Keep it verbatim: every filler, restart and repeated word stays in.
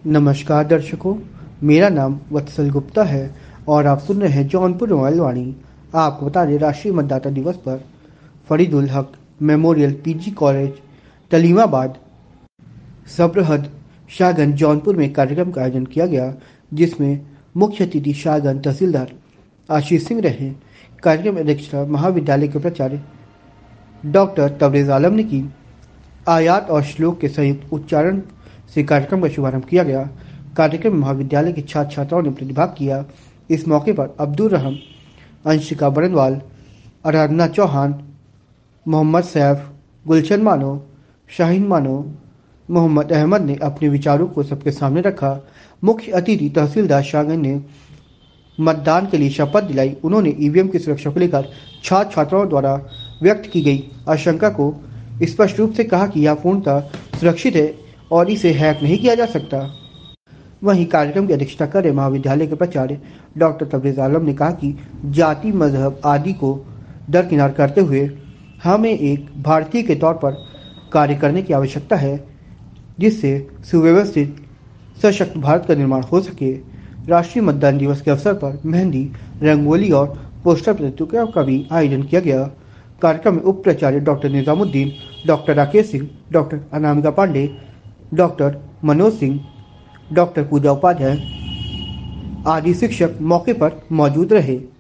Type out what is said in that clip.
नमस्कार दर्शकों, मेरा नाम वत्सल गुप्ता है और आप सुन रहे हैं जौनपुर मोबाइल वाणी। आपको बता दें, राष्ट्रीय मतदाता दिवस पर Fariduel Haq memorial PG college Talimabad Sabrahad Shahganj Jaunpur में कार्यक्रम का आयोजन किया गया, जिसमें मुख्य अतिथि शाहगंज तहसीलदार आशीष सिंह रहे। कार्यक्रम अध्यक्षता महाविद्यालय के प्राचार्य डॉक्टर तबरेज आलम ने की। आयात और श्लोक के संयुक्त उच्चारण से कार्यक्रम का शुभारंभ किया गया। कार्यक्रम में महाविद्यालय के छात्र छात्राओं ने प्रतिभाग किया। इस मौके पर अब्दुल रहम, अंशिका बरनवाल, आराधना चौहान, मोहम्मद सैफ, गुलशन मानो, शाहीन मानो, मोहम्मद अहमद ने अपने विचारों को सबके सामने रखा। मुख्य अतिथि तहसीलदार शाहगंज ने मतदान के लिए शपथ दिलाई। उन्होंने ईवीएम की सुरक्षा को लेकर छात्र छात्राओं द्वारा व्यक्त की गई आशंका को स्पष्ट रूप से कहा कि यह पूर्णतः सुरक्षित है और इसे हैक नहीं किया जा सकता। वहीं कार्यक्रम की अध्यक्षता कर रहे महाविद्यालय के प्राचार्य डॉक्टर तबरेज आलम ने कहा कि जाति, मजहब आदि को दरकिनार करते हुए हमें एक भारतीय के तौर पर कार्य करने की आवश्यकता है, जिससे सुव्यवस्थित सशक्त भारत का निर्माण हो सके। राष्ट्रीय मतदान दिवस के अवसर पर मेहंदी, रंगोली और पोस्टर प्रतियोगिता का भी आयोजन किया गया। कार्यक्रम में उप प्राचार्य doctor Nizamuddin, doctor Rakesh Singh, doctor Anamika Pandey, doctor Manoj Singh, doctor Puja Upadhyay आदि शिक्षक मौके पर मौजूद रहे।